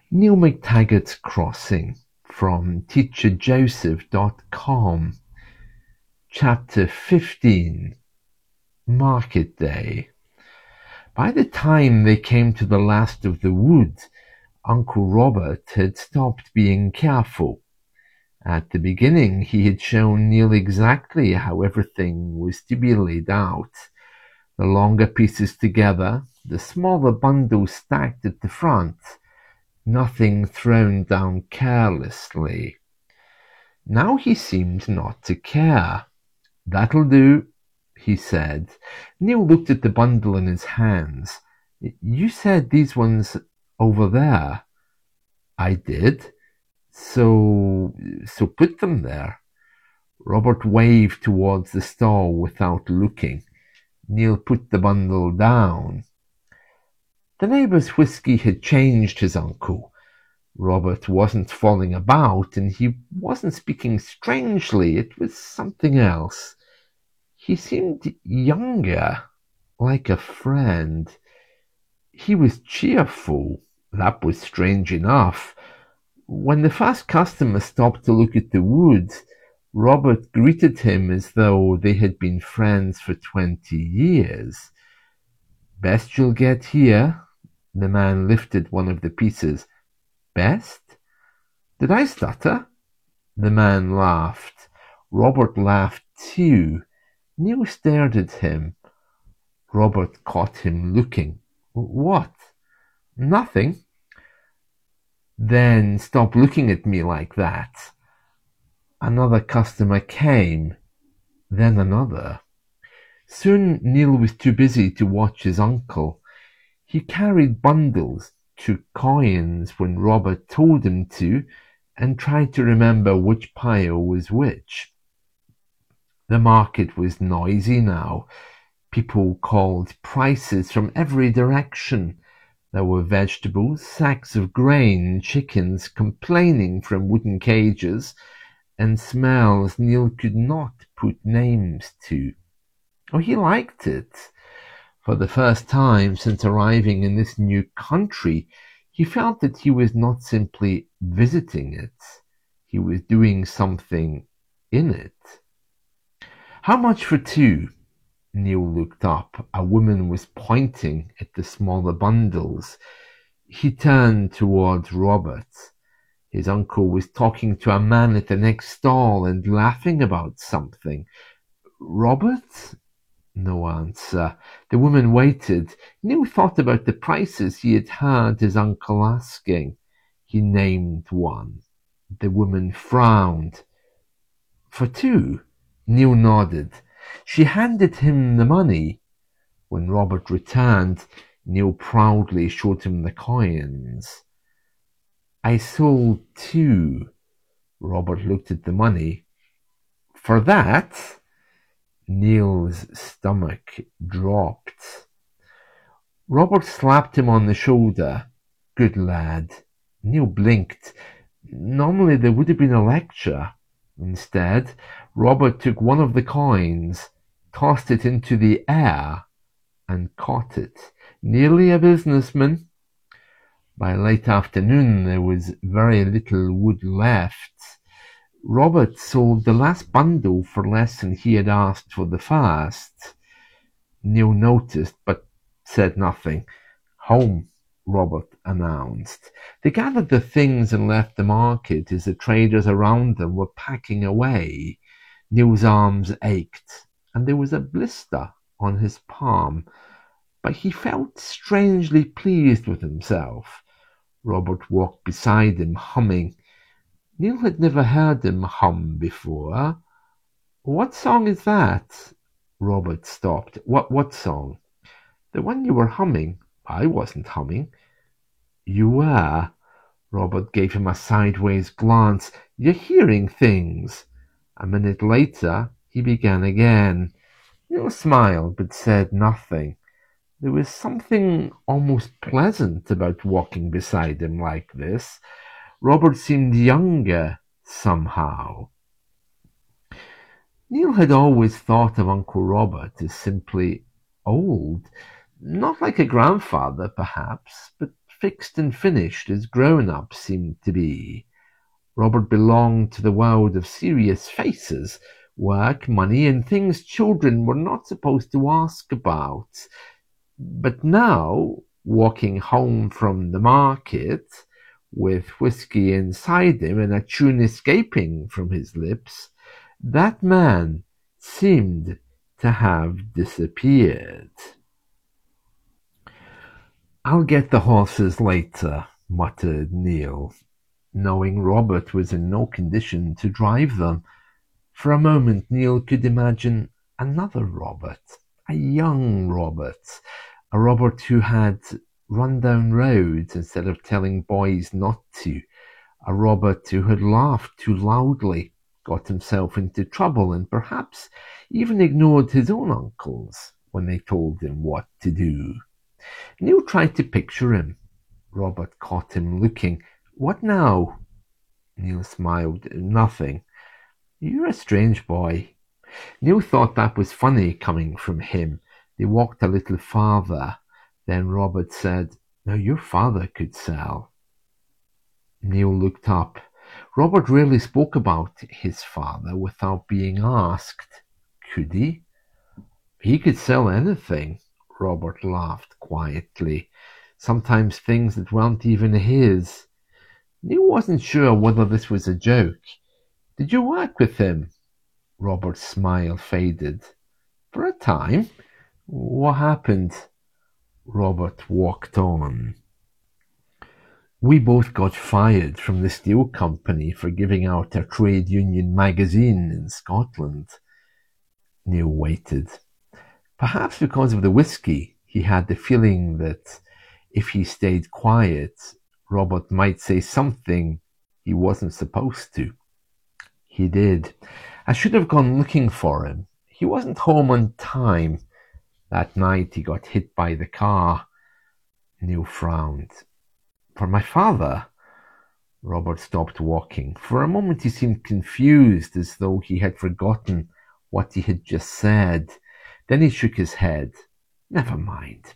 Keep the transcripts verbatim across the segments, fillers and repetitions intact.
Neil McTaggart's Crossing from teacher joseph dot com. Chapter fifteen. Market Day. By the time they came to the last of the wood, Uncle Robert had stopped being careful. At the beginning he had shown Neil exactly how everything was to be laid out. The longer pieces together, the smaller bundles stacked at the front, nothing thrown down carelessly. Now he seemed not to care. "That'll do," he said. Neil looked at the bundle in his hands. "You said these ones over there." "I did. So, so put them there." Robert waved towards the stall without looking. Neil put the bundle down. The neighbour's whisky had changed his uncle. Robert wasn't falling about, and he wasn't speaking strangely. It was something else. He seemed younger, like a friend. He was cheerful. That was strange enough. When the first customer stopped to look at the wood, Robert greeted him as though they had been friends for twenty years. "Best you'll get here." The man lifted one of the pieces. "Best?" Did I stutter? The man laughed. Robert laughed too. Neil stared at him. Robert caught him looking. "What?" "Nothing." "Then stop looking at me like that." Another customer came, then another. Soon Neil was too busy to watch his uncle. He carried bundles, took coins when Robert told him to, and tried to remember which pile was which. The market was noisy now. People called prices from every direction. There were vegetables, sacks of grain, chickens complaining from wooden cages, and smells Neil could not put names to. Oh, he liked it. For the first time since arriving in this new country, he felt that he was not simply visiting it. He was doing something in it. "How much for two?" Neil looked up. A woman was pointing at the smaller bundles. He turned towards Robert. His uncle was talking to a man at the next stall and laughing about something. "Robert?" No answer. The woman waited. Neil thought about the prices he had heard his uncle asking. He named one. The woman frowned. "For two?" Neil nodded. She handed him the money. When Robert returned, Neil proudly showed him the coins. "I sold two." Robert looked at the money. "For that?" Neil's stomach dropped. Robert slapped him on the shoulder. "Good lad." Neil blinked. Normally there would have been a lecture. Instead, Robert took one of the coins, tossed it into the air, and caught it. Nearly a businessman. By late afternoon there was very little wood left. Robert sold the last bundle for less than he had asked for the first. Neil noticed, but said nothing. "Home," Robert announced. They gathered the things and left the market as the traders around them were packing away. Neil's arms ached, and there was a blister on his palm, but he felt strangely pleased with himself. Robert walked beside him, humming. Neil had never heard him hum before. "What song is that?" Robert stopped. What what song?" "The one you were humming." "I wasn't humming." "You were." Robert gave him a sideways glance. "You're hearing things." A minute later he began again. Neil smiled but said nothing. There was something almost pleasant about walking beside him like this. Robert seemed younger somehow. Neil had always thought of Uncle Robert as simply old, not like a grandfather perhaps, but fixed and finished as grown-ups seemed to be. Robert belonged to the world of serious faces, work, money, and things children were not supposed to ask about. But now, walking home from the market, with whiskey inside him and a tune escaping from his lips, that man seemed to have disappeared. "I'll get the horses later," muttered Neil, knowing Robert was in no condition to drive them. For a moment Neil could imagine another Robert, a young Robert, a Robert who had run down roads instead of telling boys not to, a Robert who had laughed too loudly, got himself into trouble, and perhaps even ignored his own uncles when they told him what to do. Neil tried to picture him. Robert caught him looking. "What now?" Neil smiled. "Nothing. You're a strange boy." Neil thought that was funny coming from him. They walked a little farther. Then Robert said, "Now your father could sell." Neil looked up. Robert rarely spoke about his father without being asked. Could he? "He could sell anything," Robert laughed quietly. "Sometimes things that weren't even his." Neil wasn't sure whether this was a joke. "Did you work with him?" Robert's smile faded. "For a time." "What happened?" Robert walked on. "We both got fired from the steel company for giving out a trade union magazine in Scotland." Neil waited. Perhaps because of the whiskey, he had the feeling that if he stayed quiet, Robert might say something he wasn't supposed to. He did. "I should have gone looking for him. He wasn't home on time. That night he got hit by the car." Neil frowned. "For my father?" Robert stopped walking. For a moment he seemed confused, as though he had forgotten what he had just said. Then he shook his head. "Never mind."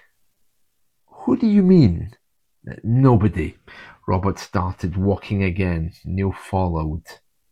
"Who do you mean?" "Nobody." Robert started walking again. Neil followed.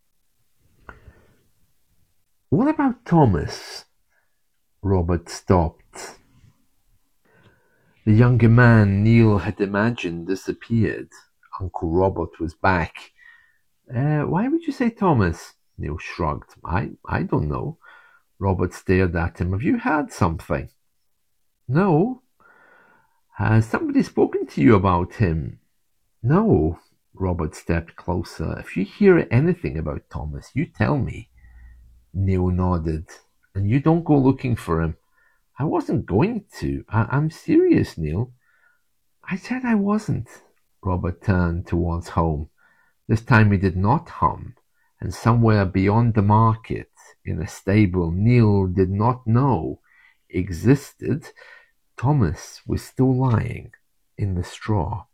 "What about Thomas?" Robert stopped. The younger man Neil had imagined disappeared. Uncle Robert was back. Uh, why would you say Thomas?" Neil shrugged. I, I don't know." Robert stared at him. "Have you heard something?" "No." "Has somebody spoken to you about him?" "No." Robert stepped closer. "If you hear anything about Thomas, you tell me." Neil nodded. "And you don't go looking for him." "I wasn't going to. I- I'm serious, Neil." "I said I wasn't." Robert turned towards home. This time he did not hum, and somewhere beyond the market, in a stable Neil did not know existed, Thomas was still lying in the straw.